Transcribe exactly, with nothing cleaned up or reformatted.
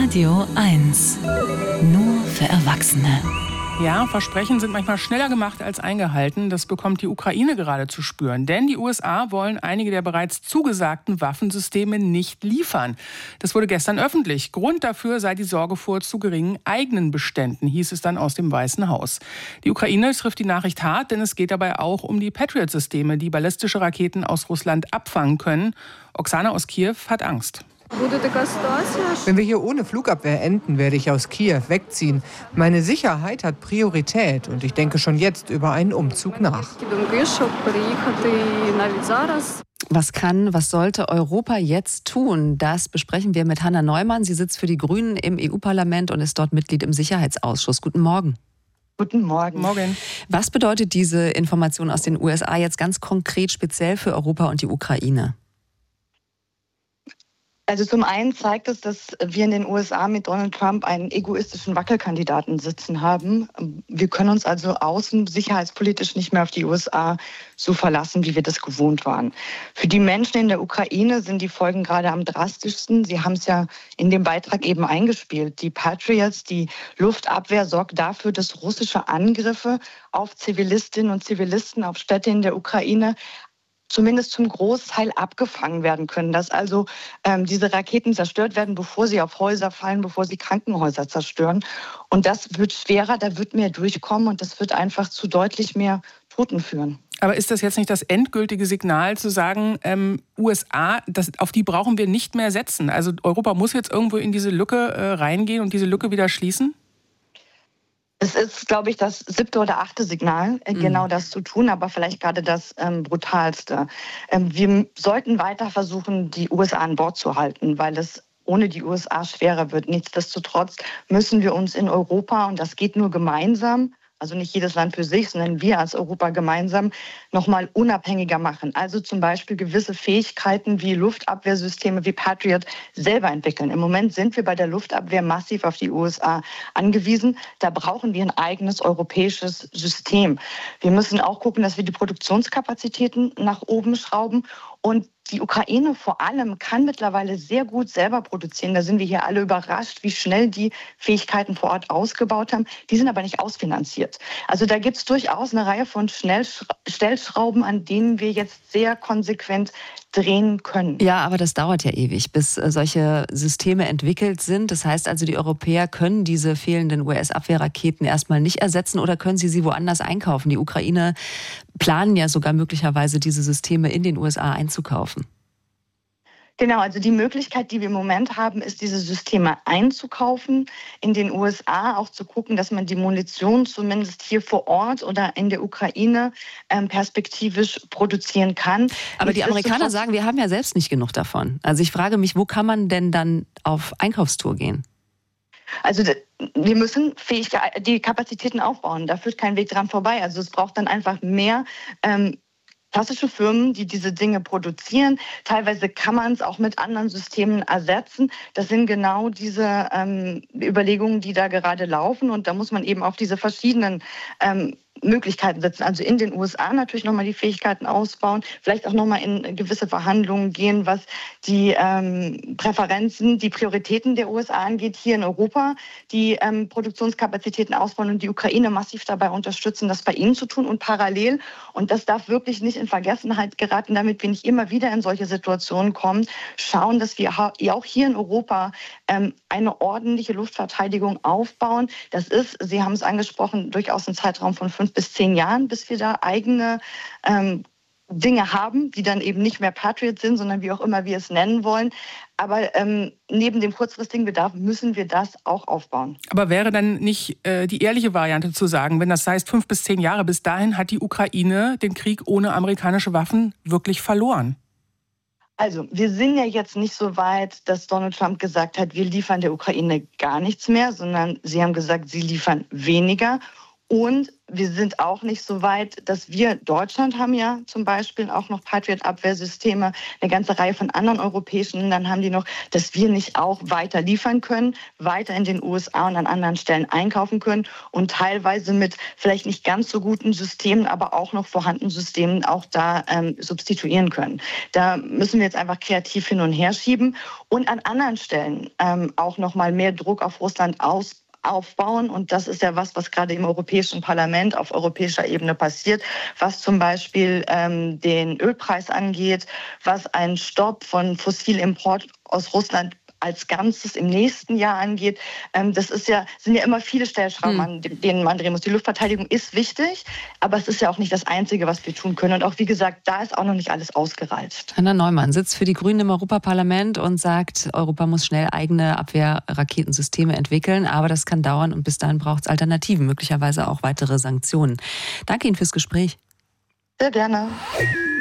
Radio eins. Nur für Erwachsene. Ja, Versprechen sind manchmal schneller gemacht als eingehalten. Das bekommt die Ukraine gerade zu spüren. Denn die U S A wollen einige der bereits zugesagten Waffensysteme nicht liefern. Das wurde gestern öffentlich. Grund dafür sei die Sorge vor zu geringen eigenen Beständen, hieß es dann aus dem Weißen Haus. Die Ukraine trifft die Nachricht hart, denn es geht dabei auch um die Patriot-Systeme, die ballistische Raketen aus Russland abfangen können. Oksana aus Kiew hat Angst. Wenn wir hier ohne Flugabwehr enden, werde ich aus Kiew wegziehen. Meine Sicherheit hat Priorität und ich denke schon jetzt über einen Umzug nach. Was kann, was sollte Europa jetzt tun? Das besprechen wir mit Hanna Neumann. Sie sitzt für die Grünen im E U-Parlament und ist dort Mitglied im Sicherheitsausschuss. Guten Morgen. Guten Morgen. Morgen. Was bedeutet diese Information aus den U S A jetzt ganz konkret speziell für Europa und die Ukraine? Also zum einen zeigt es, dass wir in den U S A mit Donald Trump einen egoistischen Wackelkandidaten sitzen haben. Wir können uns also außen sicherheitspolitisch nicht mehr auf die U S A so verlassen, wie wir das gewohnt waren. Für die Menschen in der Ukraine sind die Folgen gerade am drastischsten. Sie haben es ja in dem Beitrag eben eingespielt. Die Patriots, die Luftabwehr, sorgt dafür, dass russische Angriffe auf Zivilistinnen und Zivilisten, auf Städte in der Ukraine zumindest zum Großteil abgefangen werden können, dass also ähm, diese Raketen zerstört werden, bevor sie auf Häuser fallen, bevor sie Krankenhäuser zerstören. Und das wird schwerer, da wird mehr durchkommen und das wird einfach zu deutlich mehr Toten führen. Aber ist das jetzt nicht das endgültige Signal zu sagen, ähm, U S A, das, auf die brauchen wir nicht mehr setzen? Also Europa muss jetzt irgendwo in diese Lücke äh, reingehen und diese Lücke wieder schließen? Es ist, glaube ich, das siebte oder achte Signal, äh, genau mhm. das zu tun, aber vielleicht gerade das ähm, brutalste. Ähm, wir sollten weiter versuchen, die U S A an Bord zu halten, weil es ohne die U S A schwerer wird. Nichtsdestotrotz müssen wir uns in Europa, und das geht nur gemeinsam, also nicht jedes Land für sich, sondern wir als Europa gemeinsam, nochmal unabhängiger machen. Also zum Beispiel gewisse Fähigkeiten wie Luftabwehrsysteme wie Patriot selber entwickeln. Im Moment sind wir bei der Luftabwehr massiv auf die U S A angewiesen. Da brauchen wir ein eigenes europäisches System. Wir müssen auch gucken, dass wir die Produktionskapazitäten nach oben schrauben. Und die Ukraine vor allem kann mittlerweile sehr gut selber produzieren. Da sind wir hier alle überrascht, wie schnell die Fähigkeiten vor Ort ausgebaut haben. Die sind aber nicht ausfinanziert. Also da gibt es durchaus eine Reihe von Stellschrauben, an denen wir jetzt sehr konsequent drehen können. Ja, aber das dauert ja ewig, bis solche Systeme entwickelt sind. Das heißt also, die Europäer können diese fehlenden U S-Abwehrraketen erstmal nicht ersetzen oder können sie sie woanders einkaufen? Die Ukraine planen ja sogar möglicherweise, diese Systeme in den U S A einzukaufen. Genau, also die Möglichkeit, die wir im Moment haben, ist, diese Systeme einzukaufen in den U S A, auch zu gucken, dass man die Munition zumindest hier vor Ort oder in der Ukraine ähm, perspektivisch produzieren kann. Aber die Amerikaner sagen, wir haben ja selbst nicht genug davon. Also ich frage mich, wo kann man denn dann auf Einkaufstour gehen? Also wir müssen fähig die Kapazitäten aufbauen. Da führt kein Weg dran vorbei. Also es braucht dann einfach mehr ähm, klassische Firmen, die diese Dinge produzieren. Teilweise kann man es auch mit anderen Systemen ersetzen. Das sind genau diese ähm, Überlegungen, die da gerade laufen. Und da muss man eben auf diese verschiedenen ähm, Möglichkeiten setzen. Also in den U S A natürlich nochmal die Fähigkeiten ausbauen, vielleicht auch nochmal in gewisse Verhandlungen gehen, was die ähm, Präferenzen, die Prioritäten der U S A angeht, hier in Europa, die ähm, Produktionskapazitäten ausbauen und die Ukraine massiv dabei unterstützen, das bei ihnen zu tun und parallel, und das darf wirklich nicht in Vergessenheit geraten, damit wir nicht immer wieder in solche Situationen kommen, schauen, dass wir auch hier in Europa ähm, eine ordentliche Luftverteidigung aufbauen. Das ist, Sie haben es angesprochen, durchaus ein Zeitraum von fünf bis zehn Jahren, bis wir da eigene ähm, Dinge haben, die dann eben nicht mehr Patriot sind, sondern wie auch immer wir es nennen wollen. Aber ähm, neben dem kurzfristigen Bedarf müssen wir das auch aufbauen. Aber wäre dann nicht äh, die ehrliche Variante zu sagen, wenn das heißt fünf bis zehn Jahre, bis dahin hat die Ukraine den Krieg ohne amerikanische Waffen wirklich verloren? Also, wir sind ja jetzt nicht so weit, dass Donald Trump gesagt hat, wir liefern der Ukraine gar nichts mehr, sondern sie haben gesagt, sie liefern weniger. Und wir sind auch nicht so weit, dass wir, Deutschland haben ja zum Beispiel auch noch Patriot-Abwehrsysteme, eine ganze Reihe von anderen europäischen Ländern haben die noch, dass wir nicht auch weiter liefern können, weiter in den U S A und an anderen Stellen einkaufen können und teilweise mit vielleicht nicht ganz so guten Systemen, aber auch noch vorhandenen Systemen auch da ähm, substituieren können. Da müssen wir jetzt einfach kreativ hin und her schieben und an anderen Stellen ähm, auch noch mal mehr Druck auf Russland aus aufbauen. Und das ist ja was, was gerade im Europäischen Parlament auf europäischer Ebene passiert, was zum Beispiel ähm, den Ölpreis angeht, was einen Stopp von Fossilimport aus Russland als Ganzes im nächsten Jahr angeht. Ähm, das ist ja, sind ja immer viele Stellschrauben, an denen man drehen muss. Die Luftverteidigung ist wichtig, aber es ist ja auch nicht das Einzige, was wir tun können. Und auch, wie gesagt, da ist auch noch nicht alles ausgereizt. Anna Neumann sitzt für die Grünen im Europaparlament und sagt, Europa muss schnell eigene Abwehrraketensysteme entwickeln, aber das kann dauern und bis dahin braucht es Alternativen, möglicherweise auch weitere Sanktionen. Danke Ihnen fürs Gespräch. Sehr gerne.